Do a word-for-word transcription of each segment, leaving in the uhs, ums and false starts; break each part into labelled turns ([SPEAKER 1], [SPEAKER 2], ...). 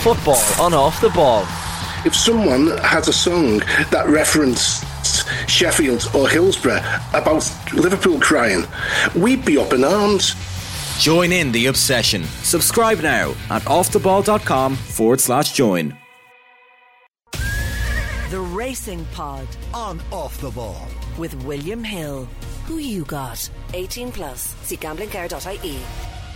[SPEAKER 1] Football on Off the Ball.
[SPEAKER 2] If someone has a song that referenced Sheffield or Hillsborough about Liverpool crying, we'd be up in arms.
[SPEAKER 3] Join in the obsession. Subscribe now at offtheball.com forward slash join.
[SPEAKER 4] The Racing Pod
[SPEAKER 5] on Off the Ball
[SPEAKER 4] with William Hill. Who you got? eighteen plus. See gambling care dot I E.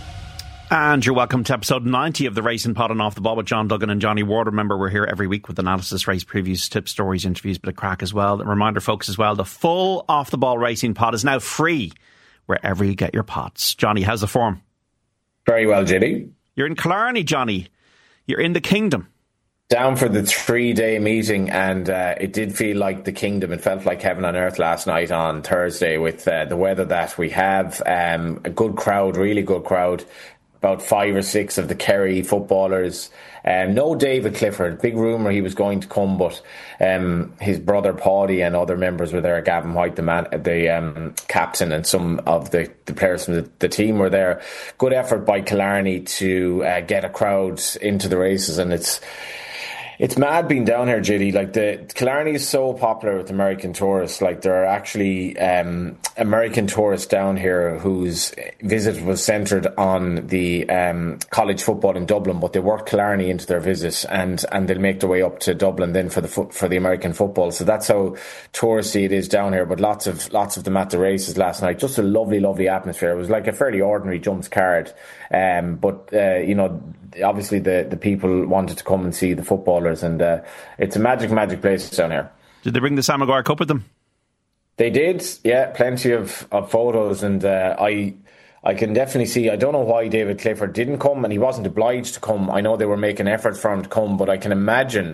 [SPEAKER 6] And you're welcome to episode ninety of the Racing Pod on Off the Ball with John Duggan and Johnny Ward. Remember, we're here every week with analysis, race previews, tips, stories, interviews, bit of crack as well. A reminder, folks, as well, the full Off the Ball Racing Pod is now free wherever you get your pods. Johnny, how's the form?
[SPEAKER 7] Very well, J D.
[SPEAKER 6] You're in Killarney, Johnny. You're in the kingdom.
[SPEAKER 7] Down for the three-day meeting, and uh, it did feel like the kingdom. It felt like heaven on earth last night on Thursday with uh, the weather that we have. Um, a good crowd, really good crowd. About five or six of the Kerry footballers. Um, no David Clifford. Big rumour he was going to come, but um, his brother Paddy and other members were there. Gavin White, the man, the um, captain, and some of the, the players from the, the team were there. Good effort by Killarney to uh, get a crowd into the races, and it's It's mad being down here, J D. Like, the Killarney is so popular with American tourists. Like, there are actually um, American tourists down here whose visit was centred on the um, college football in Dublin, but they work Killarney into their visit, and, and they'll make their way up to Dublin then for the fo- for the American football. So that's how touristy it is down here. But lots of lots of them at the races last night. Just a lovely, lovely atmosphere. It was like a fairly ordinary jumps card, um, but uh, you know, obviously the, the people wanted to come and see the footballers, and uh, it's a magic, magic place down here.
[SPEAKER 6] Did they bring the Sam Maguire Cup with them?
[SPEAKER 7] They did, yeah, plenty of, of photos, and uh, I I can definitely see, I don't know why David Clifford didn't come, and he wasn't obliged to come. I know they were making efforts for him to come, but I can imagine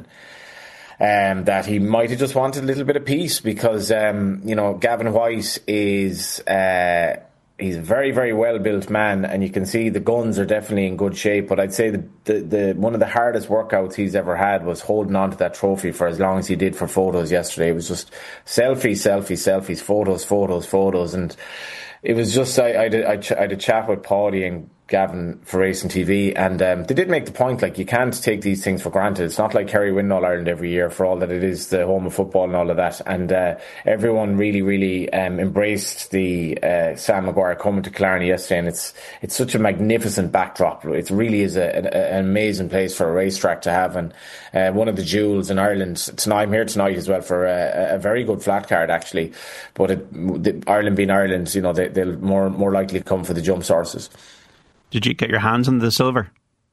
[SPEAKER 7] um, that he might have just wanted a little bit of peace, because, um, you know, Gavin White is... Uh, He's a very, very well-built man, and you can see the guns are definitely in good shape. But I'd say the, the, the one of the hardest workouts he's ever had was holding on to that trophy for as long as he did for photos yesterday. It was just selfies, selfies, selfies, photos, photos, photos. And it was just, I, I, had, a, I, ch- I had a chat with Paddy and Gavin for Racing T V, and um, they did make the point, like, you can't take these things for granted. It's not like Kerry win All Ireland every year, for all that it is the home of football and all of that. And uh, everyone really, really um, embraced the uh, Sam Maguire coming to Killarney yesterday, and it's it's such a magnificent backdrop. It really is a, a, an amazing place for a racetrack to have, and uh, one of the jewels in Ireland. Tonight, I'm here tonight as well for a, a very good flat card, actually. But it, the, Ireland being Ireland, you know, they, they'll more more likely come for the jump sources.
[SPEAKER 6] Did you get your hands on the silver?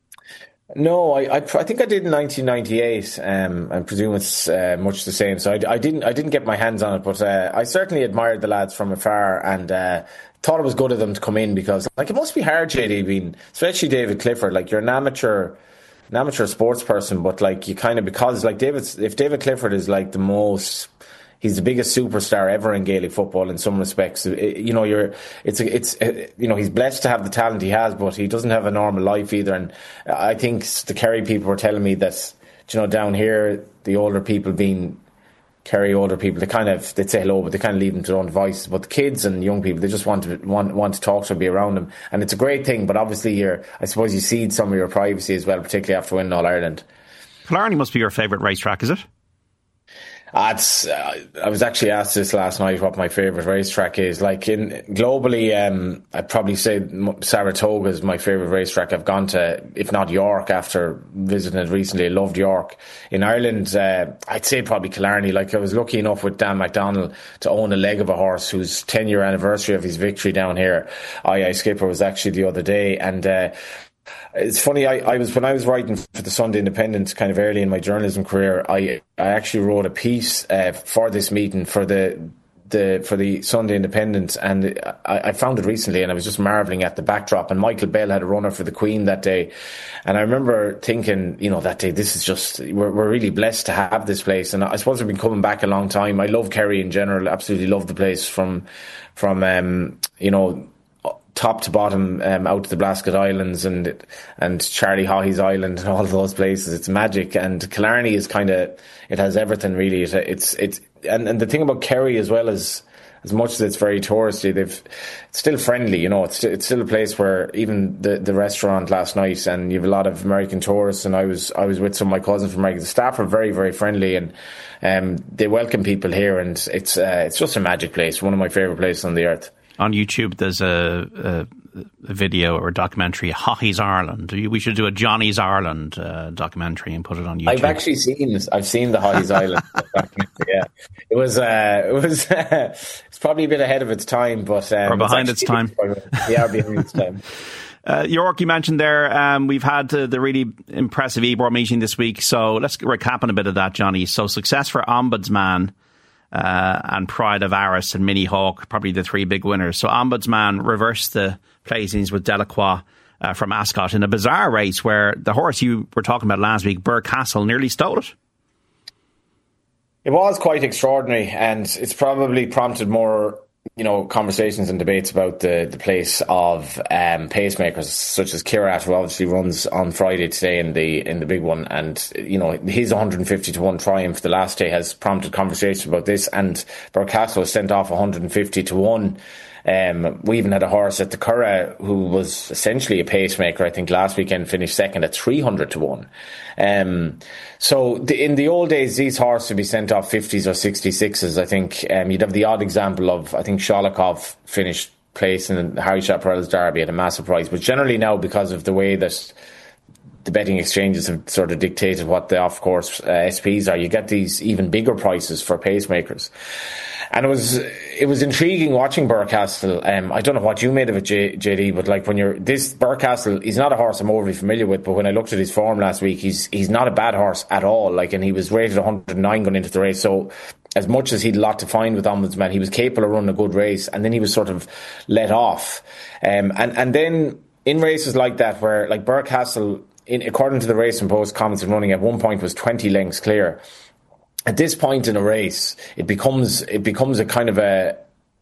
[SPEAKER 7] No, I, I, I think I did in nineteen ninety-eight. Um, I presume it's uh, much the same. So I, I didn't I didn't get my hands on it, but uh, I certainly admired the lads from afar, and uh, thought it was good of them to come in, because, like, it must be hard, J D, being, especially David Clifford. Like, you're an amateur, an amateur sports person, but, like, you kind of, because, like, David, if David Clifford is like the most. He's the biggest superstar ever in Gaelic football in some respects. You know, you're, it's, it's, you know, he's blessed to have the talent he has, but he doesn't have a normal life either. And I think the Kerry people were telling me that, you know, down here, the older people, being Kerry older people, they kind of, they'd say hello, but they kind of leave them to their own devices. But the kids and young people, they just want to, want, want to talk to them, be around them. And it's a great thing, but obviously you're, I suppose you cede some of your privacy as well, particularly after winning All Ireland.
[SPEAKER 6] Killarney must be your favourite racetrack, is it?
[SPEAKER 7] Uh, it's, uh, I was actually asked this last night what my favourite racetrack is. Like, in globally, um, I'd probably say Saratoga is my favourite racetrack. I've gone to, if not York, after visiting it recently. I loved York. In Ireland, uh, I'd say probably Killarney. Like, I was lucky enough with Dan McDonnell to own a leg of a horse whose ten year anniversary of his victory down here, Aye Aye Skipper, was actually the other day. And uh, it's funny, I, I was when I was writing for the Sunday Independent kind of early in my journalism career, I I actually wrote a piece uh, for this meeting for the the for the Sunday Independent, and I, I found it recently, and I was just marvelling at the backdrop. And Michael Bell had a runner for the Queen that day, and I remember thinking, you know, that day, this is just, we're we're really blessed to have this place. And I suppose I've been coming back a long time. I love Kerry in general, absolutely love the place from from um, you know, top to bottom, um, out to the Blasket Islands and and Charlie Haughey's Island and all those places. It's magic. And Killarney is kind of, it has everything really. It, it's it's and, and the thing about Kerry as well is, as much as it's very touristy, they've it's still friendly. You know, it's it's still a place where even the, the restaurant last night, and you have a lot of American tourists. And I was I was with some of my cousins from America. The staff are very very friendly, and um, they welcome people here. And it's uh, it's just a magic place. One of my favourite places on the earth.
[SPEAKER 6] On YouTube, there's a, a, a video or a documentary, Hockey's Ireland. We should do a Johnny's Ireland uh, documentary and put it on YouTube.
[SPEAKER 7] I've actually seen I've seen the Hockey's Ireland documentary. Yeah, it was uh, it was uh, it's probably a bit ahead of its time, but um,
[SPEAKER 6] or behind its, its time.
[SPEAKER 7] Yeah, behind its time.
[SPEAKER 6] Uh, York, you mentioned there, um, we've had uh, the really impressive E B O R meeting this week. So let's recap on a bit of that, Johnny. So success for Ombudsman. Uh, and Pride of Arras and Mini Hawk, probably the three big winners. So Ombudsman reversed the placings with Delacroix uh, from Ascot in a bizarre race where the horse you were talking about last week, Burgh-Castle, nearly stole it.
[SPEAKER 7] It was quite extraordinary, and it's probably prompted more, you know, conversations and debates about the, the place of um, pacemakers such as Kirat, who obviously runs on Friday today in the in the big one, and you know his one hundred fifty to one triumph the last day has prompted conversation about this, and Burgh-Castle sent off one hundred fifty to one. Um, we even had a horse at the Curragh who was essentially a pacemaker. I think last weekend finished second at three hundred to one. Um, so the, in the old days, these horses would be sent off fifties or sixty-sixes. I think um, you'd have the odd example of, I think Sholokov finished place in the Harry Chaparral's Derby at a massive price. But generally now, because of the way that the betting exchanges have sort of dictated what the off-course uh, S Ps are, you get these even bigger prices for pacemakers. And it was it was intriguing watching Burgh-Castle. Um, I don't know what you made of it, J, JD, but like when you're this Burgh-Castle, he's not a horse I'm overly familiar with. But when I looked at his form last week, he's he's not a bad horse at all. Like, and he was rated one hundred nine going into the race. So as much as he'd a lot to find with Ombudsman, he was capable of running a good race. And then he was sort of let off. Um, and and then in races like that, where like Burgh-Castle, in, according to the Racing Post comments and running, at one point was twenty lengths clear. At this point in a race, it becomes it becomes a kind of a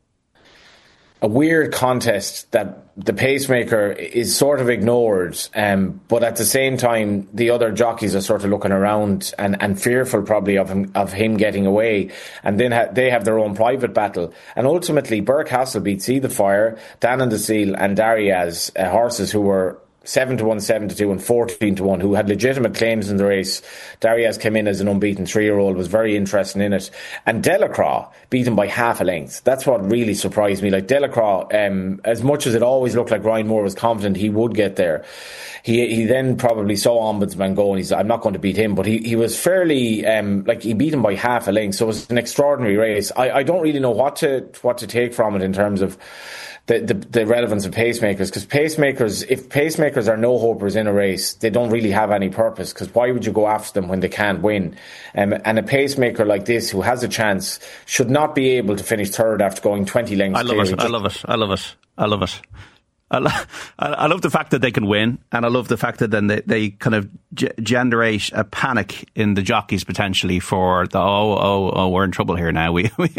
[SPEAKER 7] a weird contest that the pacemaker is sort of ignored, um, but at the same time, the other jockeys are sort of looking around and, and fearful probably of him of him getting away, and then ha- they have their own private battle. And ultimately, Burgh-Castle beat See the Fire, Dan and the Seal, and Dariaz, uh, horses who were seven to one, seven to two and fourteen to one, who had legitimate claims in the race. Dariaz came in as an unbeaten three-year-old, was very interested in it. And Delacroix beat him by half a length. That's what really surprised me. Like Delacroix, um, as much as it always looked like Ryan Moore was confident he would get there, he he then probably saw Ombudsman go and he said, I'm not going to beat him. But he, he was fairly, um, like he beat him by half a length. So it was an extraordinary race. I, I don't really know what to what to take from it in terms of The, the, the relevance of pacemakers, because pacemakers, if pacemakers are no-hopers in a race, they don't really have any purpose, because why would you go after them when they can't win? Um, and a pacemaker like this, who has a chance, should not be able to finish third after going twenty lengths.
[SPEAKER 6] I love it, I love it, I love it, I love it. I, lo- I love the fact that they can win, and I love the fact that then they, they kind of g- generate a panic in the jockeys potentially for the oh oh oh we're in trouble here now. We, we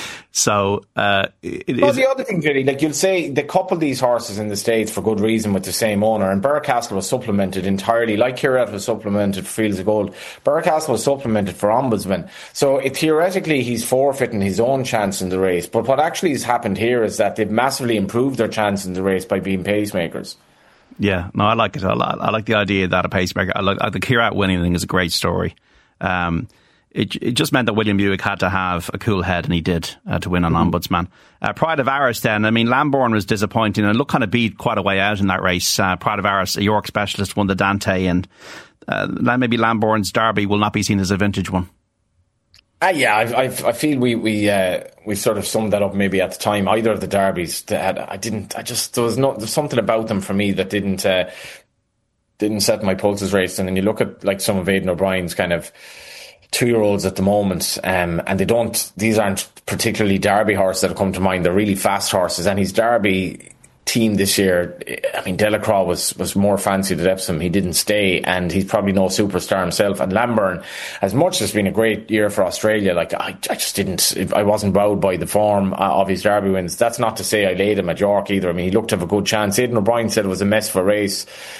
[SPEAKER 6] so uh, it
[SPEAKER 7] well,
[SPEAKER 6] is.
[SPEAKER 7] The other thing, really, like you'll say, they couple these horses in the States for good reason with the same owner, and Burgh-Castle was supplemented entirely, like Kirat was supplemented for Fields of Gold. Burgh-Castle was supplemented for Ombudsman, so it, theoretically he's forfeiting his own chance in the race. But what actually has happened here is that they've massively improved their chance in the race by being pacemakers.
[SPEAKER 6] Yeah, no, I like it. I like, I like the idea that a pacemaker. I like the Kirat winning thing is a great story. Um, it it just meant that William Buick had to have a cool head, and he did uh, to win on mm-hmm. Ombudsman. Uh, Pride of Arras, then. I mean, Lambourne was disappointing and looked kind of beat quite a way out in that race. Uh, Pride of Arras, a York specialist, won the Dante, and uh, maybe Lambourne's Derby will not be seen as a vintage one.
[SPEAKER 7] Uh, yeah, I, I, I feel we we uh, we sort of summed that up maybe at the time. Either of the derbies, had, I didn't. I just there was no there's something about them for me that didn't uh, didn't set my pulses racing. And you look at like some of Aidan O'Brien's kind of two year olds at the moment, um, and they don't. These aren't particularly Derby horses that have come to mind. They're really fast horses, and his Derby team this year, I mean, Delacroix was, was more fancied at Epsom. He didn't stay, and he's probably no superstar himself. And Lambourne, as much as it's been a great year for Australia, like I, I just didn't, I wasn't wowed by the form of his Derby wins. That's not to say I laid him at York either. I mean, he looked to have a good chance. Aidan O'Brien said it was a mess of a race.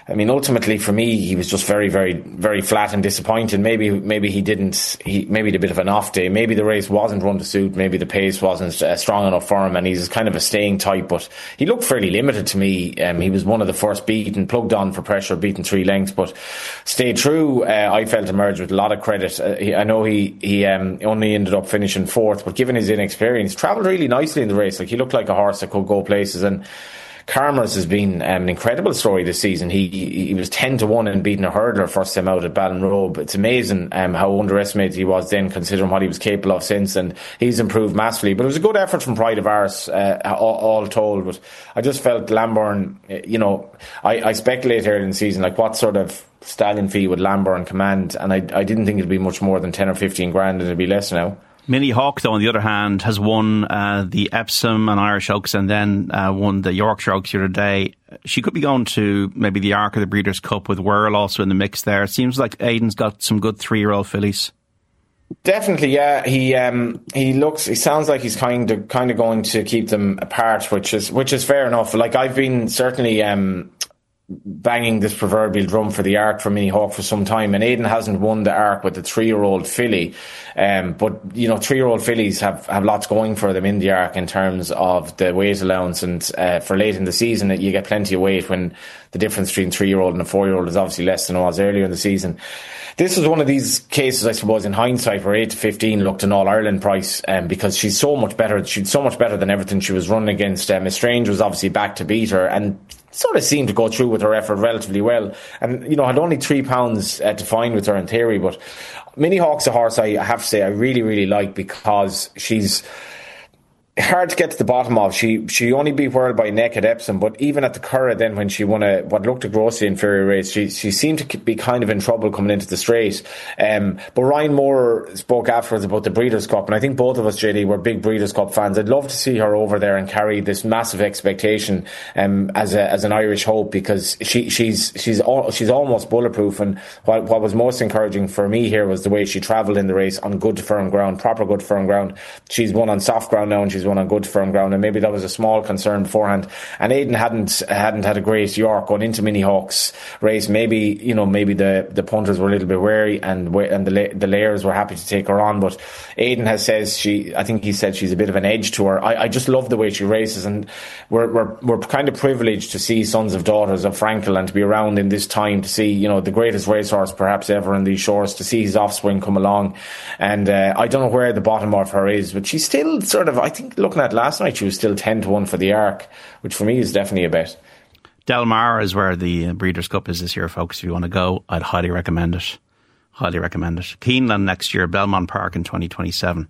[SPEAKER 7] I mean, ultimately for me, he was just very, very, very flat and disappointing. Maybe, maybe he didn't, he, maybe he had a bit of an off day. Maybe the race wasn't run to suit. Maybe the pace wasn't uh, strong enough for him, and he's kind of a staying type, but he looked fairly limited to me. Um, he was one of the first beaten, plugged on for pressure, beaten three lengths, but stayed true. Uh, I felt emerged with a lot of credit. Uh, he, I know he, he, um, only ended up finishing fourth, but given his inexperience, travelled really nicely in the race. Like, he looked like a horse that could go places. And Karmers has been um, an incredible story this season. He he was ten to one and beating a hurdler first time out at Ballinrobe. It's amazing um, how underestimated he was then, considering what he was capable of since, and he's improved massively. But it was a good effort from Pride of Arse, uh, all, all told. But I just felt Lambourn, you know, I, I speculated earlier in the season, like, what sort of stallion fee would Lambourn command? And I, I didn't think it'd be much more than ten or fifteen grand, and it'd be less now.
[SPEAKER 6] Minnie Hawk, though, on the other hand, has won uh, the Epsom and Irish Oaks, and then uh, won the Yorkshire Oaks the other day. She could be going to maybe the Arc of the Breeders' Cup, with Whirl also in the mix there. It seems like Aidan's got some good three-year-old fillies.
[SPEAKER 7] Definitely, yeah. He um, he looks. He sounds like he's kind of kind of going to keep them apart, which is which is fair enough. Like, I've been certainly Um, banging this proverbial drum for the Arc for Minnie Hawk for some time, and Aidan hasn't won the Arc with the three-year-old filly, um, but you know, three-year-old fillies have, have lots going for them in the Arc in terms of the weight allowance, and uh, for late in the season you get plenty of weight when the difference between three-year-old and a four-year-old is obviously less than it was earlier in the season. This was one of these cases, I suppose, in hindsight, where eight to fifteen looked an All-Ireland price, um, because she's so much better. She's so much better than everything she was running against. Um, Miss Strange was obviously back to beat her, and sort of seemed to go through with her effort relatively well. And, you know, had only three pounds uh, to find with her in theory. But Minnie Hawk's a horse I have to say I really, really like, because she's hard to get to the bottom of. She she only beat Whirl by neck at Epsom, but even at the Curragh then, when she won a what looked a grossly inferior race, she she seemed to be kind of in trouble coming into the straight. Um, but Ryan Moore spoke afterwards about the Breeders' Cup, and I think both of us, J D, were big Breeders' Cup fans. I'd love to see her over there and carry this massive expectation um, as a, as an Irish hope, because she she's she's all, she's almost bulletproof. And what what was most encouraging for me here was the way she travelled in the race on good firm ground, proper good firm ground. She's won on soft ground now, and she's won on good firm ground, and maybe that was a small concern beforehand. And Aidan hadn't hadn't had a great York going into Minnie Hawk's race. Maybe, you know, maybe the, the punters were a little bit wary, and and the the layers were happy to take her on. But Aidan has says she, I think he said she's a bit of an edge to her. I, I just love the way she races, and we're we're we're kind of privileged to see sons of daughters of Frankel, and to be around in this time to see, you know, the greatest racehorse perhaps ever in these shores, to see his offspring come along. And uh, I don't know where the bottom of her is, but she's still sort of, I think looking at last night, she was still ten to one for the Arc, which for me is definitely a bet.
[SPEAKER 6] Del Mar is where the Breeders' Cup is this year, folks. If you want to go, I'd highly recommend it. Highly recommend it. Keeneland next year, Belmont Park in twenty twenty-seven.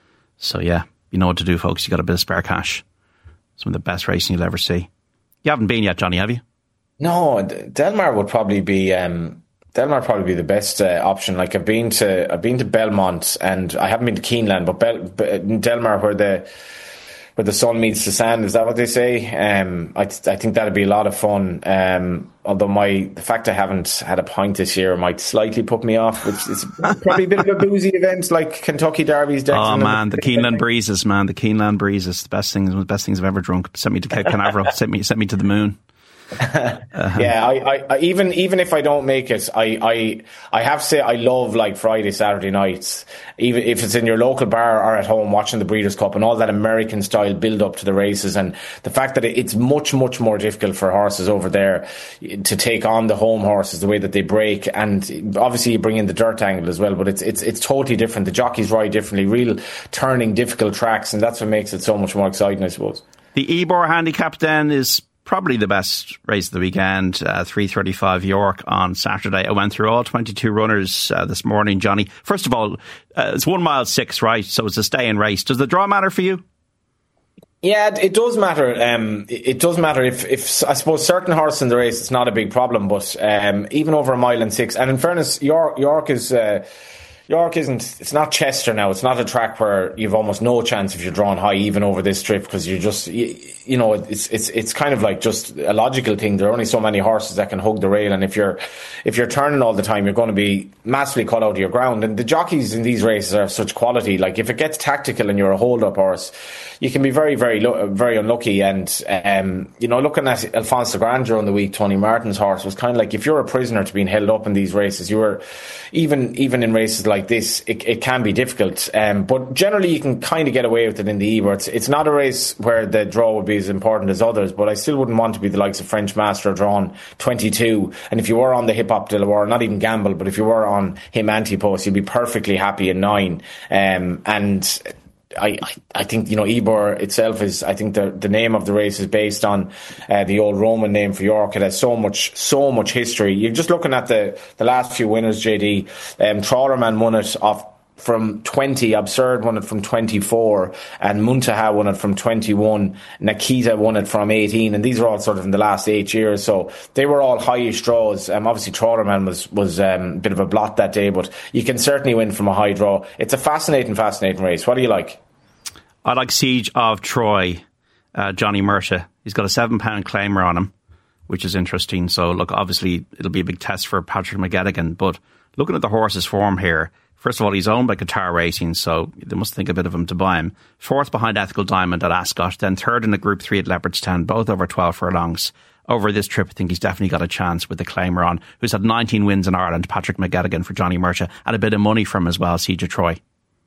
[SPEAKER 6] So yeah, you know what to do, folks. You got a bit of spare cash. Some of the best racing you'll ever see. You haven't been yet, Johnny, have you?
[SPEAKER 7] No, Del Mar would probably be um, Del Mar would probably be the best uh, option. Like, I've been to I've been to Belmont, and I haven't been to Keeneland, but Bel- Del Mar, where the where the sun meets the sand, is that what they say? Um, I, th- I think that'd be a lot of fun. Um, although my the fact I haven't had a pint this year might slightly put me off, which is probably a bit of a boozy event like Kentucky Derby's.
[SPEAKER 6] Oh man, the Keeneland breezes, man, the Keeneland breezes, the best things, the best things I've ever drunk. Sent me to Cape Canaveral, sent me, sent me to the moon.
[SPEAKER 7] uh-huh. Yeah, I, I, I, even even if I don't make it, I, I, I have to say I love like Friday, Saturday nights, even if it's in your local bar or at home watching the Breeders' Cup and all that American style build up to the races, and the fact that it's much much more difficult for horses over there to take on the home horses, the way that they break, and obviously you bring in the dirt angle as well, but it's it's it's totally different. The jockeys ride differently, real turning difficult tracks, and that's what makes it so much more exciting, I suppose.
[SPEAKER 6] The Ebor handicap then is probably the best race of the weekend, uh, three thirty-five York on Saturday. I went through all twenty-two runners uh, this morning, Johnny. First of all, uh, it's one mile six, right? So it's a stay-in race. Does the draw matter for you?
[SPEAKER 7] Yeah, it does matter. Um, it does matter if, if I suppose certain horses in the race, it's not a big problem. But um, even over a mile and six, and in fairness, York, York is. Uh, York isn't, it's not Chester now. It's not a track where you've almost no chance if you're drawn high even over this trip, because you're just, you, you know, it's, it's, it's kind of like just a logical thing. There are only so many horses that can hug the rail. And if you're, if you're turning all the time, you're going to be massively cut out of your ground. And the jockeys in these races are of such quality. Like if it gets tactical and you're a hold up horse, you can be very, very, very unlucky. And, um, you know, looking at Alphonse de Grandeur during the week, Tony Martin's horse was kind of like, if you're a prisoner to being held up in these races, you were, even, even in races like this, it, it can be difficult. Um, but generally you can kind of get away with it in the Ebor. It's, it's not a race where the draw would be as important as others, but I still wouldn't want to be the likes of French Master drawn twenty-two. And if you were on the Hip Hop de la War, not even gamble, but if you were on him anti-post, you'd be perfectly happy in nine. Um, and I, I think, you know, Ebor itself is, I think the the name of the race is based on uh, the old Roman name for York. It has so much, so much history. You're just looking at the, the last few winners, J D. Um, Trawlerman won it off from twenty, Absurd won it from twenty-four, and Muntaha won it from twenty-one, Nakita won it from eighteen, and these are all sort of in the last eight years, so they were all highish draws. Um, obviously Trawlerman was, was um, a bit of a blot that day, but you can certainly win from a high draw. It's a fascinating, fascinating race. What do you like?
[SPEAKER 6] I like Siege of Troy, uh, Johnny Murta. He's got a seven pound claimer on him, which is interesting. So, look, obviously, it'll be a big test for Patrick McGettigan. But looking at the horse's form here, first of all, he's owned by Qatar Racing, so they must think a bit of him to buy him. Fourth behind Ethical Diamond at Ascot, then third in the Group three at Leopardstown, both over twelve furlongs. Over this trip, I think he's definitely got a chance with the claimer on, who's had nineteen wins in Ireland, Patrick McGettigan for Johnny Murta, and a bit of money from him as well, Siege of Troy.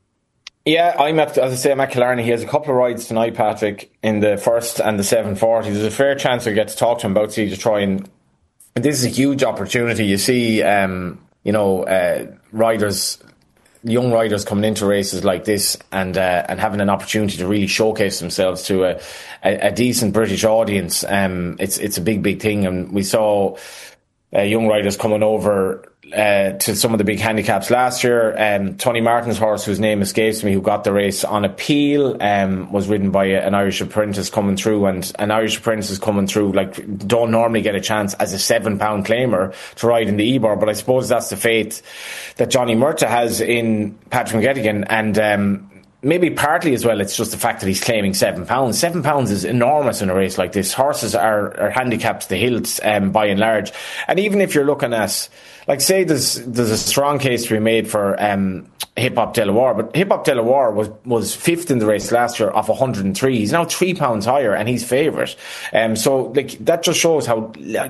[SPEAKER 7] Yeah, I'm at, as I say, I'm at Killarney. He has a couple of rides tonight, Patrick, in the first and the seven forty. There's a fair chance I get to talk to him about Siege of Troy, and this is a huge opportunity. You see, um, you know, uh, riders, young riders coming into races like this and uh, and having an opportunity to really showcase themselves to a, a, a decent British audience. Um, it's it's a big, big thing, and we saw uh, young riders coming over Uh, to some of the big handicaps last year. Um, Tony Martin's horse, whose name escapes me, who got the race on appeal, um, was ridden by a, an Irish apprentice coming through, and an Irish apprentice is coming through, like, don't normally get a chance as a seven pound claimer to ride in the Ebor, but I suppose that's the faith that Johnny Murta has in Patrick McGettigan, and um, maybe partly as well, it's just the fact that he's claiming seven pounds. Seven pounds is enormous in a race like this. Horses are, are handicapped to the hilt, um, by and large. And even if you're looking at, like, say there's there's a strong case to be made for um, Hip Hop de la War, but Hip Hop de la War was, was fifth in the race last year off one hundred and three. He's now three pounds higher and he's favourite. Um, so, like, that just shows how uh,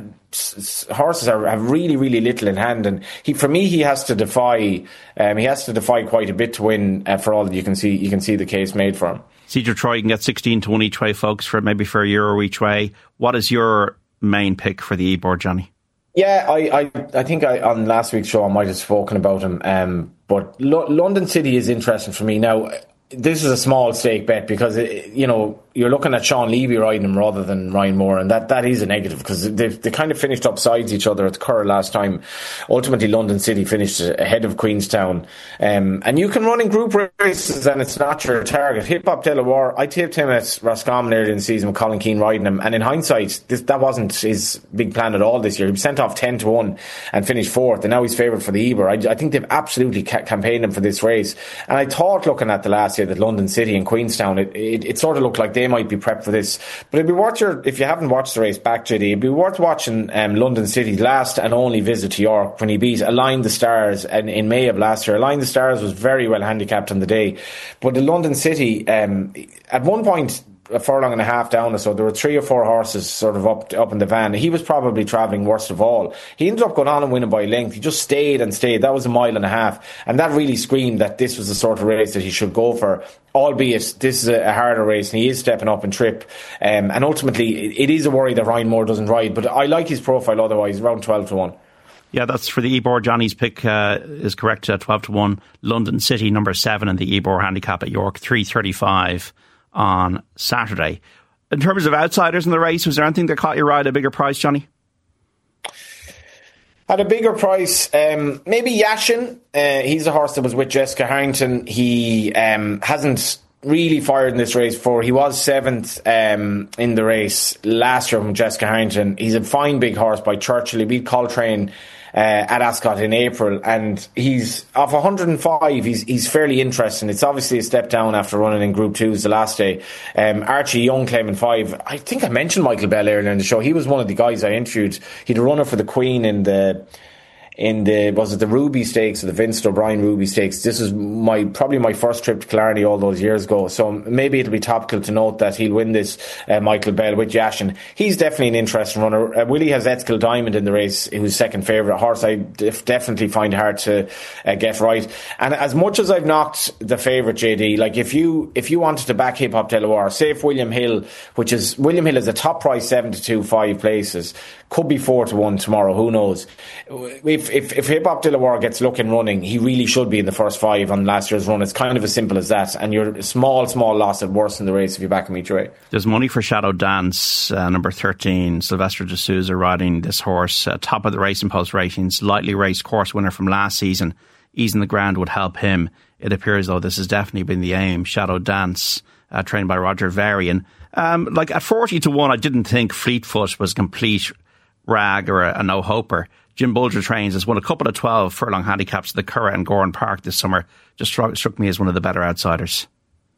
[SPEAKER 7] horses are, have really, really little in hand. And he, for me, he has to defy, um, he has to defy quite a bit to win. Uh, for all that you can see, you can see the case made for him.
[SPEAKER 6] Siege of Troy, you can get sixteen to one each way, folks, for maybe for a euro each way. What is your main pick for the Ebor, Johnny?
[SPEAKER 7] Yeah, I, I, I think I, on last week's show I might have spoken about him, um, but Lo- London City is interesting for me. Now, this is a small stake bet because, it, you know, you're looking at Sean Levy riding him rather than Ryan Moore, and that, that is a negative because they they kind of finished up sides each other at the Curragh last time. Ultimately, London City finished ahead of Queenstown, um, and you can run in group races and it's not your target. Hip Hop de la War, I tipped him at Roscommon earlier in the season with Colin Keane riding him, and in hindsight, this, that wasn't his big plan at all this year. He was sent off ten to one and finished fourth, and now he's favoured for the Ebor. I, I think they've absolutely ca- campaigned him for this race, and I thought, looking at the last year, that London City and Queenstown, it, it, it sort of looked like they might be prepped for this. But it'd be worth your, if you haven't watched the race back, J D, it'd be worth watching um, London City's last and only visit to York when he beat Align the Stars in, in May of last year. Align the Stars was very well handicapped on the day, but the London City, um, at one point, a furlong and a half down or so, there were three or four horses sort of up up in the van. He was probably travelling worst of all. He ended up going on and winning by length. He just stayed and stayed. That was a mile and a half, and that really screamed that this was the sort of race that he should go for, albeit this is a harder race and he is stepping up in trip, um, and ultimately it is a worry that Ryan Moore doesn't ride, but I like his profile otherwise, around twelve to one.
[SPEAKER 6] Yeah, that's for the Ebor. Johnny's pick uh, is correct, uh, twelve to one. London City, number seven in the Ebor handicap at York, three thirty-five on Saturday. In terms of outsiders in the race, was there anything that caught your eye at a bigger price, Johnny?
[SPEAKER 7] At a bigger price, um, maybe Yashin. Uh, he's a horse that was with Jessica Harrington. He um, hasn't really fired in this race before. He was seventh um, in the race last year from Jessica Harrington. He's a fine big horse by Churchill. He beat Coltrane uh, at Ascot in April, and he's off one hundred and five. He's he's fairly interesting. It's obviously a step down after running in Group Twos the last day. Um, Archie Young claiming five. I think I mentioned Michael Bell earlier in the show. He was one of the guys I interviewed. He'd a runner for the Queen in the. In the was it the Ruby Stakes or the Vincent O'Brien Ruby Stakes? This is my probably my first trip to Killarney all those years ago. So maybe it'll be topical to note that he'll win this. Uh, Michael Bell with Yashin. He's definitely an interesting runner. Uh, Willie has Ethical Diamond in the race, who's second favourite. A horse I def- definitely find hard to uh, get right. And as much as I've knocked the favourite J D, like if you if you wanted to back Hip Hop De La War, say if William Hill, which is William Hill is a top price seven to two, five places, could be four to one tomorrow. Who knows? If If, if Hip Hop De La War gets looking running, he really should be in the first five on last year's run. It's kind of as simple as that. And you're a small, small loss at worst in the race if you back him each way.
[SPEAKER 6] There's money for Shadow Dance, uh, number thirteen. Sylvester de Souza riding this horse, uh, top of the Racing Post ratings, lightly raced course winner from last season. Easing the ground would help him. It appears, though, this has definitely been the aim. Shadow Dance, uh, trained by Roger Varian. Um, like at forty to one, I didn't think Fleetfoot was a complete rag or a, a no-hoper. Jim Bulger trains has won a couple of twelve furlong handicaps at the Curragh and Gowran Park this summer. Just struck, struck me as one of the better outsiders.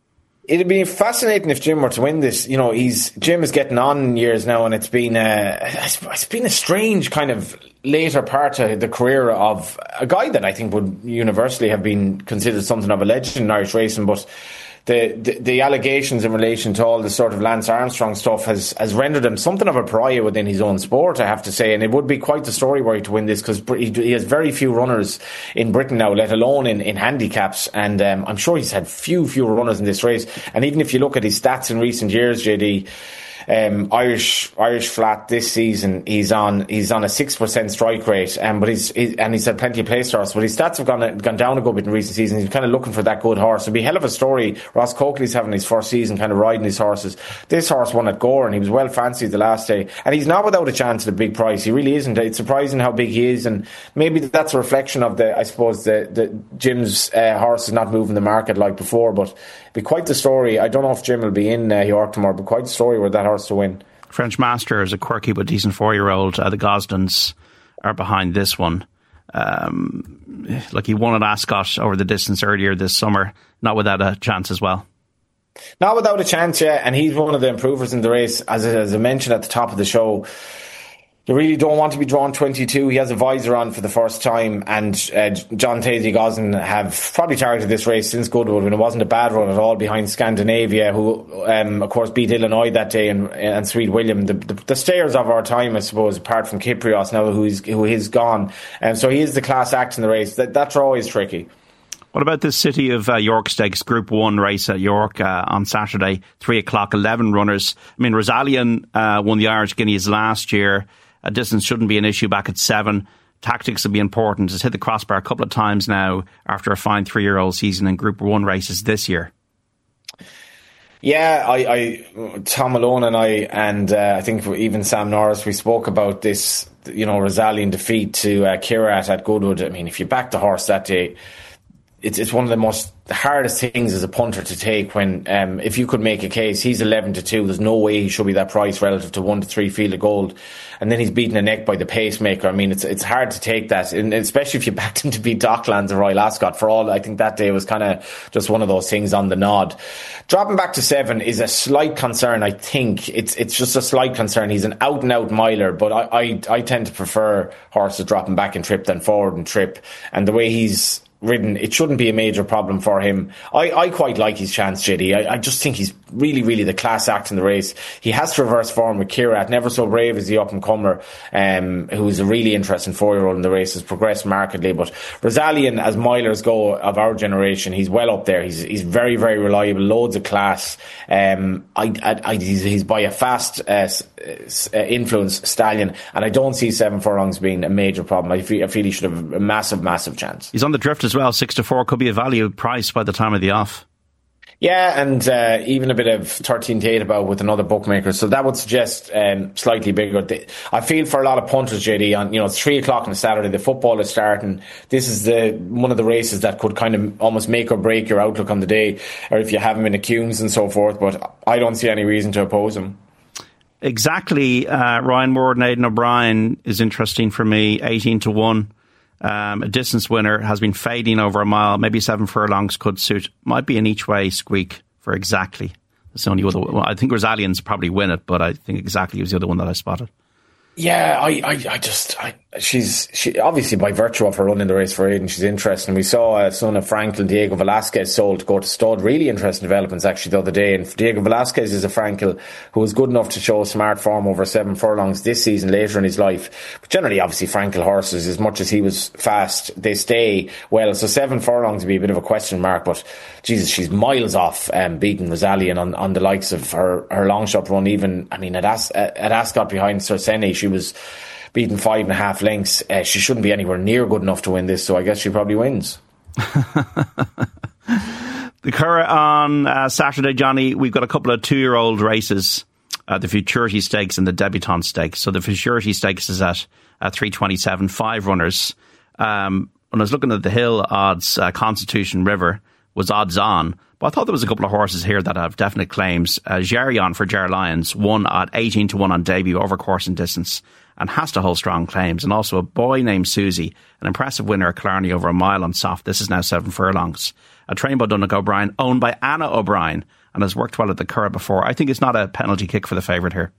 [SPEAKER 7] It'd be fascinating if Jim were to win this. You know, he's Jim is getting on in years now, and it's been a, it's been a strange kind of later part of the career of a guy that I think would universally have been considered something of a legend in Irish racing, but The, the the allegations in relation to all the sort of Lance Armstrong stuff has, has rendered him something of a pariah within his own sport, I have to say. And it would be quite the story were he to win this, because he, he has very few runners in Britain now, let alone in, in handicaps. And um, I'm sure he's had few, fewer runners in this race. And even if you look at his stats in recent years, J D, Um, Irish Irish flat this season, he's on he's on a six percent strike rate, um, but he's he, and he's had plenty of play starts, but his stats have gone gone down a good bit in recent seasons. He's kind of looking for that good horse. It'd be a hell of a story. Ross Coakley's having his first season, kind of riding his horses. This horse won at Gowran. He was well fancied the last day, and he's not without a chance at a big price. He really isn't. It's surprising how big he is, and maybe that's a reflection of the I suppose the, the Jim's uh, horse is not moving the market like before, but. Be quite the story. I don't know if Jim will be in uh, York tomorrow, but quite the story where that horse to win.
[SPEAKER 6] French Master is a quirky but decent four-year-old. Uh, the Goslins are behind this one. Um, like he won at Ascot over the distance earlier this summer, not without a chance as well.
[SPEAKER 7] Not without a chance, yeah. And he's one of the improvers in the race, as, as I mentioned at the top of the show. You really don't want to be drawn twenty-two. He has a visor on for the first time, and uh, John Tasey Goslin have probably targeted this race since Goodwood, when it wasn't a bad run at all behind Scandinavia, who um, of course beat Illinois that day, and, and Sweet William, the, the, the stayers of our time, I suppose, apart from Kyprios now, who is who is gone, and so he is the class act in the race. That that's always tricky.
[SPEAKER 6] What about the City of uh, York Stakes Group one race at York uh, on Saturday, three o'clock, eleven runners. I mean, Rosalian uh, won the Irish Guineas last year. A distance shouldn't be an issue back at seven. Tactics will be important. Has hit the crossbar a couple of times now after a fine three-year-old season in Group one races this year.
[SPEAKER 7] Yeah, I, I Tom Malone and I, and uh, I think even Sam Norris, we spoke about this, you know, Rosalian defeat to uh, Kirat at Goodwood. I mean, if you back the horse that day, it's it's one of the most the hardest things as a punter to take when um, if you could make a case, he's eleven to two, there's no way he should be that price relative to one to three Field of Gold, and then he's beaten a neck by the pacemaker. I mean, it's it's hard to take that, and especially if you backed him to beat Docklands and Royal Ascot. For all, I think that day was kind of just one of those things on the nod. Dropping back to seven is a slight concern. I think it's it's just a slight concern. He's an out and out miler, but I I, I tend to prefer horses dropping back in trip than forward in trip, and the way he's ridden, it shouldn't be a major problem for him. I, I quite like his chance, J D. I, I just think he's really, really the class act in the race. He has to reverse form with Kirat. Never So Brave is the up-and-comer, um, who's a really interesting four-year-old in the race, has progressed markedly. But Rosalian, as milers go of our generation, he's well up there. He's he's very, very reliable, loads of class. Um, I, I, I, he's, he's by a fast uh, uh, influence stallion, and I don't see seven furlongs being a major problem. I feel, I feel he should have a massive, massive chance.
[SPEAKER 6] He's on the drift as well. Six to four could be a value price by the time of the off.
[SPEAKER 7] Yeah, and uh, even a bit of thirteen to eight about with another bookmaker, so that would suggest um, slightly bigger. I feel for a lot of punters, J D, on you know it's three o'clock on a Saturday, the football is starting. This is the one of the races that could kind of almost make or break your outlook on the day, or if you have him in the cumes and so forth. But I don't see any reason to oppose him.
[SPEAKER 6] Exactly. Uh, Ryan Ward and Aidan O'Brien is interesting for me. eighteen to one. Um, a distance winner, has been fading over a mile. Maybe seven furlongs could suit. Might be an each way squeak for Exactly. It's the only other one. I think Rosalian's probably win it, but I think Exactly was the other one that I spotted.
[SPEAKER 7] Yeah, I, I, I just, I, she's, she obviously by virtue of her running the race for Aidan, she's interesting. We saw a son of Frankel, Diego Velasquez, sold to go to stud. Really interesting developments actually the other day. And Diego Velasquez is a Frankel who was good enough to show smart form over seven furlongs this season later in his life. But generally, obviously, Frankel horses, as much as he was fast, they stay well. So seven furlongs would be a bit of a question mark. But Jesus, she's miles off um, beating Rosalian on, on the likes of her, her long shot run. Even, I mean, at, As, at Ascot behind Sir Sene, she was beaten five and a half lengths. Uh, she shouldn't be anywhere near good enough to win this, so I guess she probably wins.
[SPEAKER 6] The Curragh on uh, Saturday, Johnny, we've got a couple of two-year-old races, uh, the Futurity Stakes and the Debutante Stakes. So the Futurity Stakes is at uh, three twenty-seven, five runners. Um, when I was looking at the Hill odds, uh, Constitution River was odds on, but I thought there was a couple of horses here that have definite claims. Uh, Geryon for Ger Lyons won at eighteen to one on debut over course and distance and has to hold strong claims. And also a boy named Susie, an impressive winner at Killarney over a mile on soft. This is now seven furlongs. A trained by Donnacha O'Brien, owned by Anna O'Brien, and has worked well at the Curragh before. I think it's not a penalty kick for the favourite here.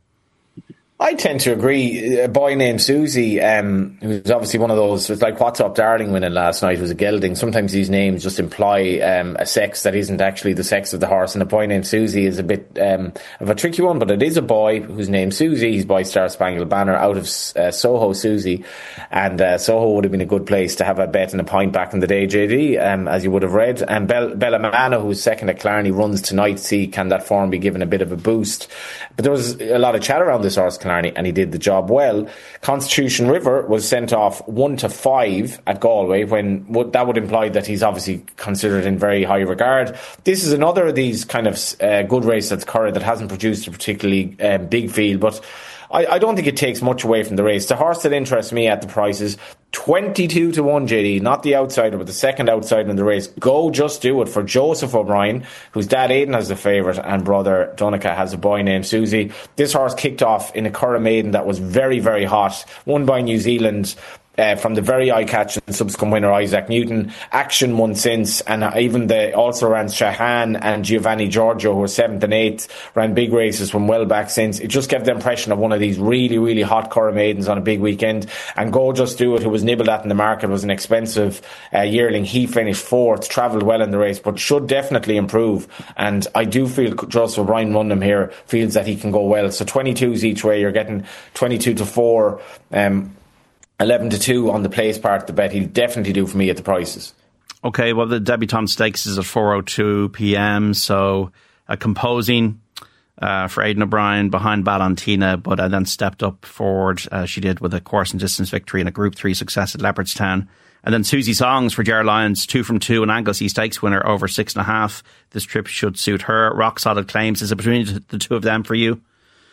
[SPEAKER 7] I tend to agree. A boy named Susie, um, who's obviously one of those, it's like What's Up Darling winning last night, was a gelding. Sometimes these names just imply um, a sex that isn't actually the sex of the horse, and a boy named Susie is a bit um, of a tricky one, but it is a boy who's named Susie. He's by Star Spangled Banner out of uh, Soho, Susie, and uh, Soho would have been a good place to have a bet and a point back in the day, J D, um, as you would have read. And Bell- Bella Manna, who's second at Killarney, runs tonight. See, can that form be given a bit of a boost? But there was a lot of chat around this horse, Killarney, and he did the job well. Constitution River was sent off one to five at Galway, when that would imply that he's obviously considered in very high regard. This is another of these kind of uh, good races at Curragh that hasn't produced a particularly uh, big field, but I, I don't think it takes much away from the race. The horse that interests me at the prices, twenty-two to one, J D, not the outsider, but the second outsider in the race. Go Just Do It for Joseph O'Brien, whose dad Aidan has the favourite and brother Donnacha has a boy named Susie. This horse kicked off in a Curragh maiden that was very, very hot, won by New Zealand. Uh, from the very eye-catching subsequent winner Isaac Newton. Action won since, and even the also ran Shahan and Giovanni Giorgio, who were seventh and eighth, ran big races from well back since. It just gave the impression of one of these really, really hot Curragh maidens on a big weekend. And Go Just Do It, who was nibbled at in the market, was an expensive uh, yearling. He finished fourth, travelled well in the race, but should definitely improve. And I do feel Joseph O'Brien Rundham here feels that he can go well. So twenty-twos each way, you're getting twenty-two to four. Um, eleven to two on the place part of the bet. He'll definitely do for me at the prices.
[SPEAKER 6] Okay, well, the Debutante Stakes is at four oh two p.m, so uh, composing uh, for Aidan O'Brien behind Ballantina, but I then stepped up forward, uh, she did, with a course and distance victory and a Group three success at Leopardstown. And then Susie Songs for Ger Lyons, two from two, an Anglesey Stakes winner over six and a half. This trip should suit her. Rock solid claims. Is it between the two of them for you?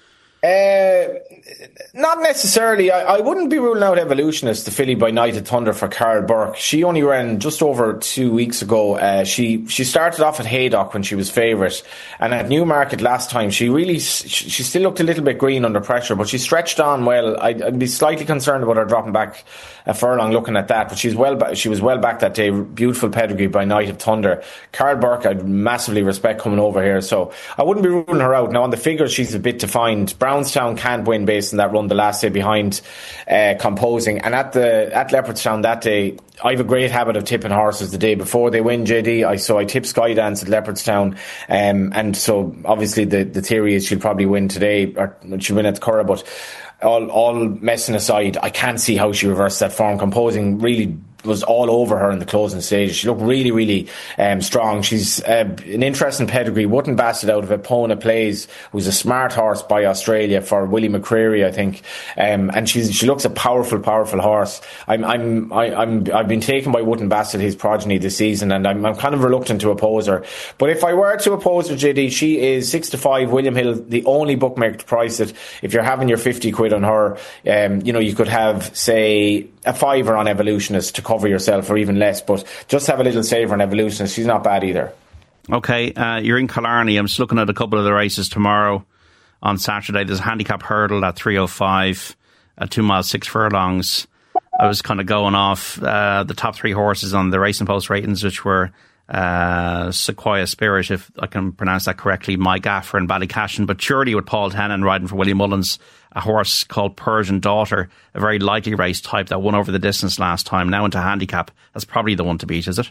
[SPEAKER 7] Uh, not necessarily. I, I wouldn't be ruling out Evolutionist, the filly by Night at Thunder for Carl Burke. She only ran just over two weeks ago. Uh, she she started off at Haydock when she was favourite, and at Newmarket last time she really she, she still looked a little bit green under pressure, but she stretched on well. I'd, I'd be slightly concerned about her dropping back a furlong looking at that, but she's well back, she was well back that day. Beautiful pedigree by Night of Thunder. Carl Burke, I'd massively respect coming over here, so I wouldn't be ruling her out. Now on the figures, she's a bit defined. Brownstown can't win based on that run the last day behind uh, Composing, and at the at Leopardstown that day, I have a great habit of tipping horses the day before they win, J D. I so I tipped Skydance at Leopardstown, um, and so obviously the, the theory is she'll probably win today, or she'll win at the Curragh, but all all messing aside, I can't see how she reversed that form. Composing really was all over her in the closing stage. She looked really, really um, strong. She's uh, an interesting pedigree. Wouldn't Bastard out of Epona Plays, who's a smart horse by Australia for Willie McCreary, I think. Um, and she's, she looks a powerful, powerful horse. I'm, I'm, I, I'm, I've been taken by Wooden Bastard, his progeny this season, and I'm, I'm kind of reluctant to oppose her. But if I were to oppose her, J D, she is six to five. William Hill, the only bookmaker to price it. If you're having your fifty quid on her, um, you know, you could have, say, a fiver on Evolutionist to cover yourself, or even less, but just have a little saver on Evolutionist. She's not bad either.
[SPEAKER 6] Okay, uh, you're in Killarney. I'm just looking at a couple of the races tomorrow. on Saturday. There's a handicap hurdle at three oh five at two miles, six furlongs. I was kind of going off uh, the top three horses on the Racing Post ratings, which were uh, Sequoia Spirit, if I can pronounce that correctly, My Gaffer and Ballycashin, but surely with Paul Tennant riding for Willie Mullins, a horse called Persian Daughter, a very lightly raced type that won over the distance last time, now into handicap, that's probably the one to beat, is it?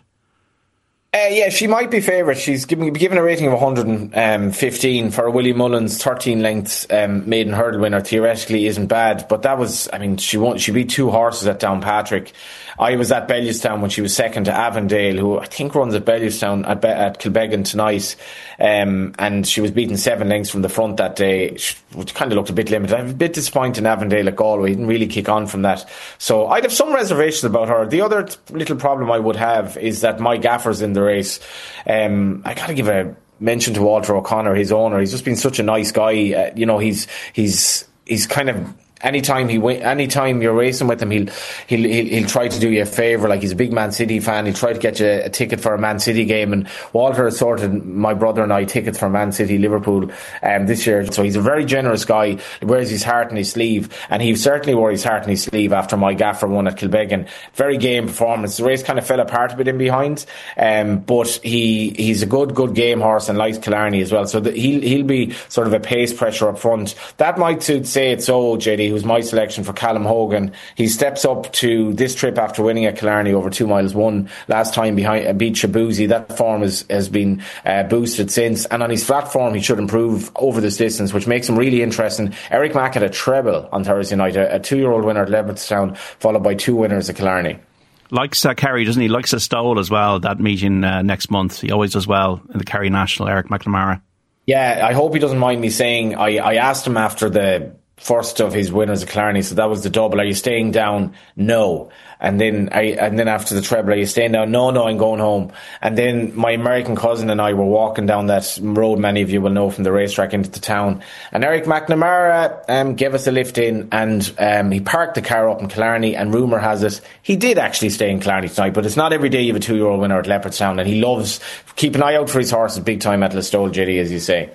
[SPEAKER 7] Uh, yeah, she might be favourite. She's given, given a rating of one hundred fifteen for a Willie Mullins thirteen lengths um, maiden hurdle winner. Theoretically isn't bad, but that was, I mean, she won, she beat two horses at Downpatrick. I was at Bellewstown when she was second to Avondale, who I think runs at Bellewstown at, Be- at Kilbeggan tonight, um, and she was beaten seven lengths from the front that day, which kind of looked a bit limited. I'm a bit disappointed in Avondale at Galway. He didn't really kick on from that, so I'd have some reservations about her. The other t- little problem I would have is that My Gaffer's in the race. Um, I got to give a mention to Walter O'Connor, his owner. He's just been such a nice guy. Uh, you know, he's he's he's kind of. Anytime he win, anytime you're racing with him, he'll, he'll he'll he'll try to do you a favour. Like, he's a big Man City fan. He'll try to get you a, a ticket for a Man City game. And Walter has sorted my brother and I tickets for Man City Liverpool um, this year. So he's a very generous guy. He wears his heart in his sleeve, and he certainly wore his heart in his sleeve after My Gaffer won at Kilbeggan. Very game performance. The race kind of fell apart a bit in behind, um, but he he's a good good game horse and likes Killarney as well. So the, he'll he'll be sort of a pace pressure up front. That might suit say it so, J D, who's my selection for Callum Hogan. He steps up to this trip after winning at Killarney over two miles one last time behind uh, beat Shabuzi. That form has, has been uh, boosted since, and on his flat form he should improve over this distance, which makes him really interesting. Eric Mack had a treble on Thursday night, a, a two-year-old winner at Leopardstown, followed by two winners at Killarney.
[SPEAKER 6] Likes uh, Kerry, doesn't he? Likes a Stole as well, that meeting uh, next month. He always does well in the Kerry National, Eric McNamara.
[SPEAKER 7] Yeah, I hope he doesn't mind me saying, I, I asked him after the first of his winners at Killarney, so that was the double. Are you staying down? No. And then I, and then after the treble, are you staying down? No, no, I'm going home. And then my American cousin and I were walking down that road many of you will know from the racetrack into the town. And Eric McNamara um, gave us a lift in, and um, he parked the car up in Killarney, and rumour has it he did actually stay in Killarney tonight. But it's not every day you have a two-year-old winner at Leopardstown, and he loves, keep an eye out for his horses big time at Listowel, J D, as you say.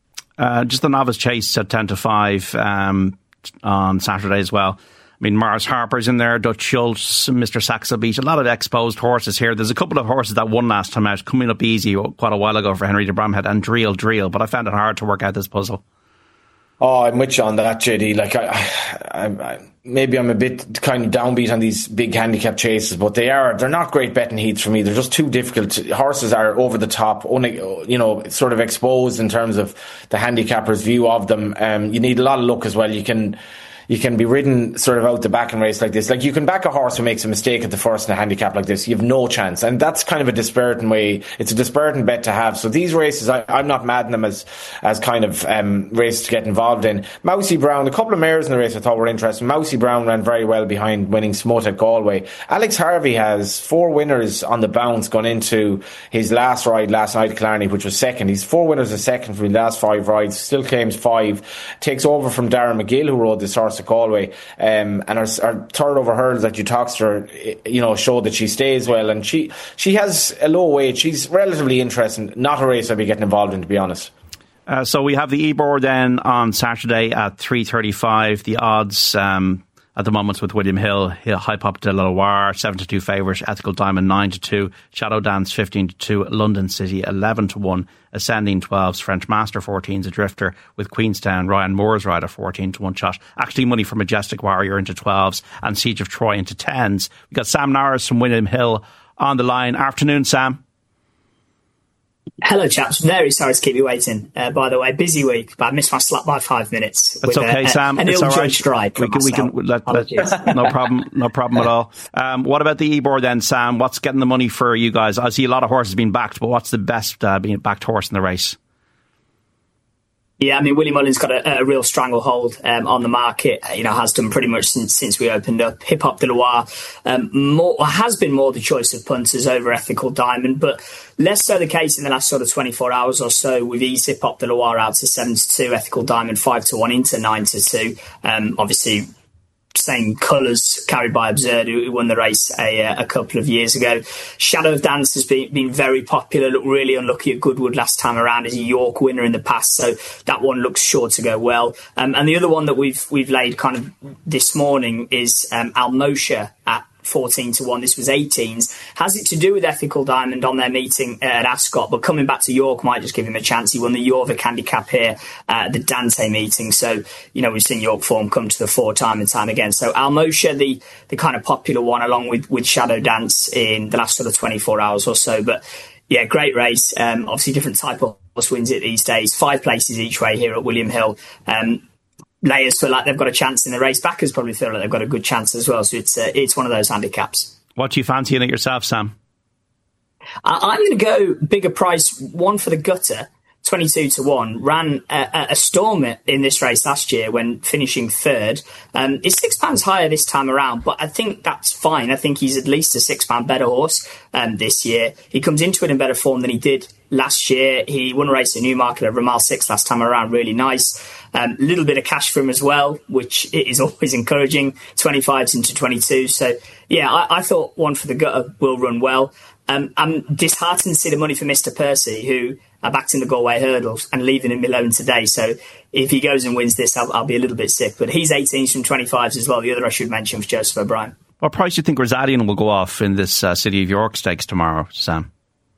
[SPEAKER 6] Uh, just the novice chase at ten to five um, on Saturday as well. I mean, Mars Harper's in there, Dutch Schultz, Mister Saxel Beach, a lot of exposed horses here. There's a couple of horses that won last time out, coming up easy quite a while ago for Henry de Bromhead and Driel Driel, but I found it hard to work out this puzzle.
[SPEAKER 7] Oh, I'm with you on that, J D. Like, I, I, I, maybe I'm a bit kind of downbeat on these big handicap chases, but they are, they're not great betting heats for me. They're just too difficult. Horses are over the top, only, you know, sort of exposed in terms of the handicapper's view of them. Um, you need a lot of luck as well. You can, you can be ridden sort of out the back in race like this. Like, you can back a horse who makes a mistake at the first in a handicap like this. You have no chance. And that's kind of a dispiriting way. It's a dispiriting bet to have. So these races, I, I'm not mad in them as, as kind of, um, races to get involved in. Mousy Brown, a couple of mares in the race I thought were interesting. Mousy Brown ran very well behind winning Smut at Galway. Alex Harvey has four winners on the bounce gone into his last ride last night at Killarney, which was second. He's four winners a second from the last five rides, still claims five. Takes over from Darren McGill, who rode this horse at Galway, um, and our, our third over hurdles that you talked to her, you know, showed that she stays well, and she she has a low weight. She's relatively interesting. Not a race I'd be getting involved in, to be honest.
[SPEAKER 6] Uh, so we have the Ebor then on Saturday at three thirty-five. The odds um, at the moment with William Hill, High Pop de la Loire seven to two favourite, Ethical Diamond nine to two, Shadow Dance fifteen to two, London City eleven to one, Ascending twelves, French Master fourteens, a drifter with Queenstown, Ryan Moore's rider fourteen to one shot. Actually money for Majestic Warrior into twelves and Siege of Troy into tens. We've got Sam Norris from William Hill on the line. Afternoon, Sam.
[SPEAKER 1] Hello, chaps. Very sorry to keep you waiting. Uh, by the way, busy week, but I missed my slot by five minutes.
[SPEAKER 6] That's
[SPEAKER 1] with
[SPEAKER 6] okay,
[SPEAKER 1] a,
[SPEAKER 6] Sam.
[SPEAKER 1] An
[SPEAKER 6] it's all right.
[SPEAKER 1] Strike
[SPEAKER 6] we can, we can let, let, no problem. No problem at all. Um, what about the Ebor then, Sam? What's getting the money for you guys? I see a lot of horses being backed, but what's the best uh, being backed horse in the race?
[SPEAKER 1] Yeah, I mean, Willie Mullins got a, a real stranglehold um, on the market. You know, has done pretty much since since we opened up. Hip Hop de Loire um, more, has been more the choice of punters over Ethical Diamond, but less so the case in the last sort of twenty-four hours or so. We've eased Hip Hop de Loire out to seven to two, Ethical Diamond five to one into nine to two. Um, obviously, same colours carried by Absurd, who won the race a, a couple of years ago. Shadow of Dance has been, been very popular, looked really unlucky at Goodwood last time around as a York winner in the past, so that one looks sure to go well. Um, and the other one that we've we've laid kind of this morning is um, Almosha at fourteen to one. This was eighteens. Has it to do with Ethical Diamond on their meeting at Ascot, but coming back to York might just give him a chance. He won the Jorvik handicap here at the Dante meeting. So, you know, we've seen York form come to the fore time and time again. So Almosha, the the kind of popular one, along with, with Shadow Dance in the last sort of twenty-four hours or so. But yeah, great race. Um, obviously different type of horse wins it these days. Five places each way here at William Hill. Um, Layers feel like they've got a chance in the race. Backers probably feel like they've got a good chance as well. So it's uh, it's one of those handicaps.
[SPEAKER 6] What do you fancy in it yourself, Sam?
[SPEAKER 1] I- I'm going to go bigger price. One for the gutter, twenty-two to one. Ran a, a storm in this race last year when finishing third. Um, it's six pounds higher this time around, but I think that's fine. I think he's at least a six pound better horse um, this year. He comes into it in better form than he did last year. He won a race at Newmarket over a mile six last time around. Really nice. A um, little bit of cash for him as well, which is always encouraging. twenty-fives into twenty-two. So, yeah, I, I thought one for the gutter will run well. Um, I'm disheartened to see the money for Mister Percy, who I backed in the Galway Hurdles and leaving him alone today. So if he goes and wins this, I'll, I'll be a little bit sick. But he's eighteens from twenty-fives as well. The other I should mention was Joseph O'Brien.
[SPEAKER 6] What price do you think Rosalian will go off in this uh, City of York Stakes tomorrow, Sam?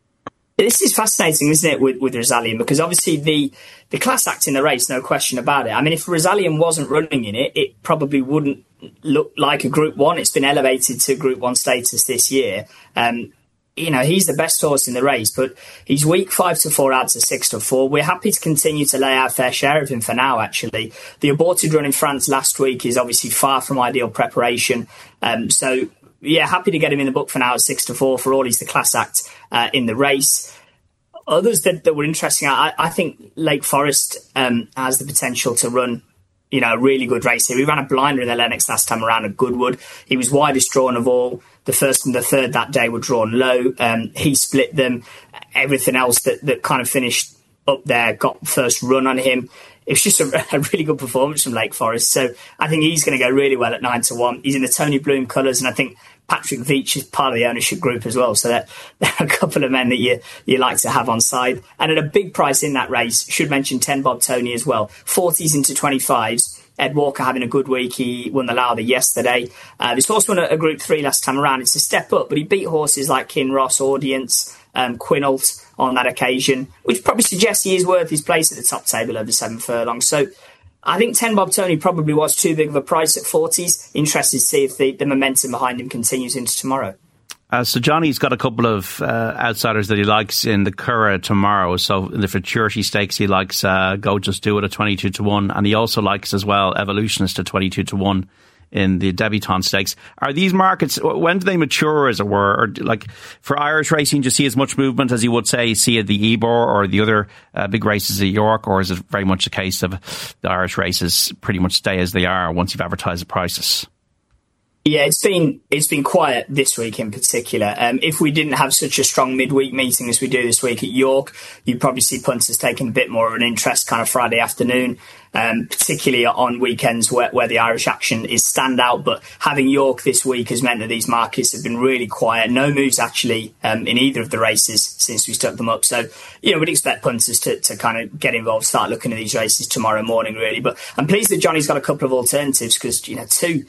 [SPEAKER 1] This is fascinating, isn't it, with, with Rosalian? Because obviously the, the class act in the race, no question about it. I mean, if Rosalian wasn't running in it, it probably wouldn't look like a Group One. It's been elevated to Group One status this year. Um, you know, he's the best horse in the race, but he's weak five to four out to six to four. We're happy to continue to lay our fair share of him for now, actually. The aborted run in France last week is obviously far from ideal preparation. Um, so, yeah, happy to get him in the book for now at six to four for all he's the class act uh, in the race. Others that, that were interesting, I, I think Lake Forest um, has the potential to run, you know, a really good race here. He ran a blinder in the Lennox last time around at Goodwood. He was widest drawn of all. The first and the third that day were drawn low. Um, he split them. Everything else that, that kind of finished up there got first run on him. It was just a, a really good performance from Lake Forest. So I think he's going to go really well at nine to one. He's in the Tony Bloom colours, and I think Patrick Veitch is part of the ownership group as well. So that there are a couple of men that you you like to have on side. And at a big price in that race, should mention ten Bob Tony as well. forties into twenty-fives. Ed Walker having a good week. He won the Lauder yesterday. Uh, this horse won a, a Group three last time around. It's a step up, but he beat horses like Kinross, Audience, um, Quinault on that occasion, which probably suggests he is worth his place at the top table over seven furlongs. So I think ten Bob Tony probably was too big of a price at forties. Interested to see if the, the momentum behind him continues into tomorrow.
[SPEAKER 6] Uh, so Johnny's got a couple of uh, outsiders that he likes in the Curragh tomorrow. So in the Futurity Stakes, he likes uh, Go Just Do It at twenty-two to one. And he also likes as well Evolutionist at twenty-two to one in the Debutant Stakes. Are these markets, when do they mature, as it were? Or like for Irish racing, do you see as much movement as you would say, see at the Ebor or the other uh, big races at York? Or is it very much a case of the Irish races pretty much stay as they are once you've advertised the prices?
[SPEAKER 1] Yeah, it's been it's been quiet this week in particular. Um, if we didn't have such a strong midweek meeting as we do this week at York, you'd probably see punters taking a bit more of an interest kind of Friday afternoon, um, particularly on weekends where, where the Irish action is standout. But having York this week has meant that these markets have been really quiet. No moves actually um, in either of the races since we stuck them up. So, you know, we'd expect punters to, to kind of get involved, start looking at these races tomorrow morning, really. But I'm pleased that Johnny's got a couple of alternatives because, you know, two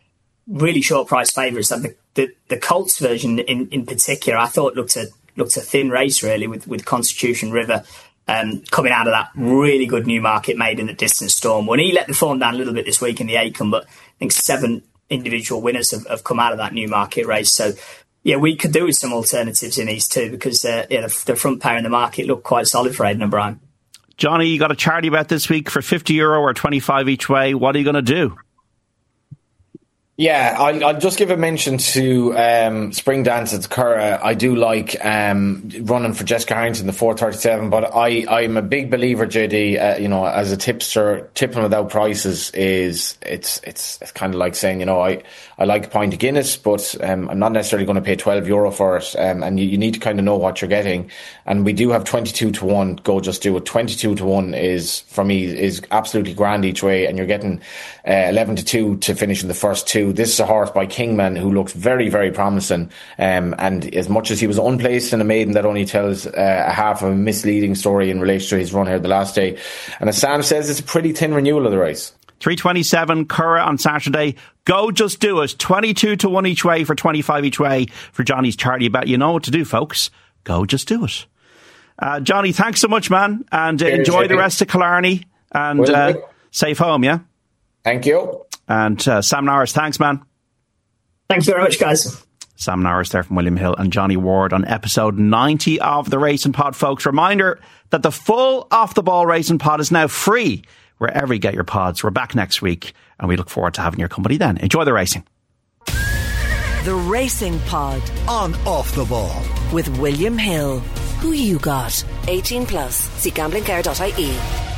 [SPEAKER 1] really short price favourites. The, the the Colts version in, in particular, I thought looked a looked a thin race really with, with Constitution River um, coming out of that really good Newmarket made in the Distance Storm. When he let the form down a little bit this week in the Acomb, but I think seven individual winners have, have come out of that Newmarket race. So yeah, we could do with some alternatives in these two because uh, yeah, the, the front pair in the market look quite solid for Aidan O'Brien.
[SPEAKER 6] Johnny, you got a charity bet this week for fifty euro or twenty-five each way. What are you going to do?
[SPEAKER 7] Yeah, I'll, I'll just give a mention to um, Spring Dance at Curragh. I do like um, running for Jessica Harrington, the four thirty-seven, but I, I'm a big believer, J D, uh, you know, as a tipster, tipping without prices is, it's it's, it's kind of like saying, you know, I, I like a pint of Guinness, but um, I'm not necessarily going to pay twelve euro for it, um, and you, you need to kind of know what you're getting. And we do have twenty-two to one, Go Just Do It. twenty-two to one is, for me, is absolutely grand each way, and you're getting uh, eleven to two to finish in the first two. This is a horse by Kingman who looks very, very promising. Um, and as much as he was unplaced in a maiden, that only tells uh, a half of a misleading story in relation to his run here the last day. And as Sam says, it's a pretty thin renewal of the race.
[SPEAKER 6] three twenty-seven Curragh on Saturday. Go Just Do It. twenty-two to one each way for twenty-five each way for Johnny's charity bet. You know what to do, folks. Go Just Do It. Uh, Johnny, thanks so much, man. And uh, enjoy the rest of Killarney. And uh, safe home, yeah?
[SPEAKER 7] Thank you.
[SPEAKER 6] And uh, Sam Norris, thanks, man.
[SPEAKER 1] Thanks very much, guys.
[SPEAKER 6] Sam Norris there from William Hill and Johnny Ward on episode ninety of the Racing Pod, folks. Reminder that the full Off the Ball Racing Pod is now free wherever you get your pods. We're back next week and we look forward to having your company then. Enjoy the racing.
[SPEAKER 4] The Racing Pod
[SPEAKER 5] on Off the Ball
[SPEAKER 4] with William Hill. Who you got? eighteen plus. See gambling care dot I E.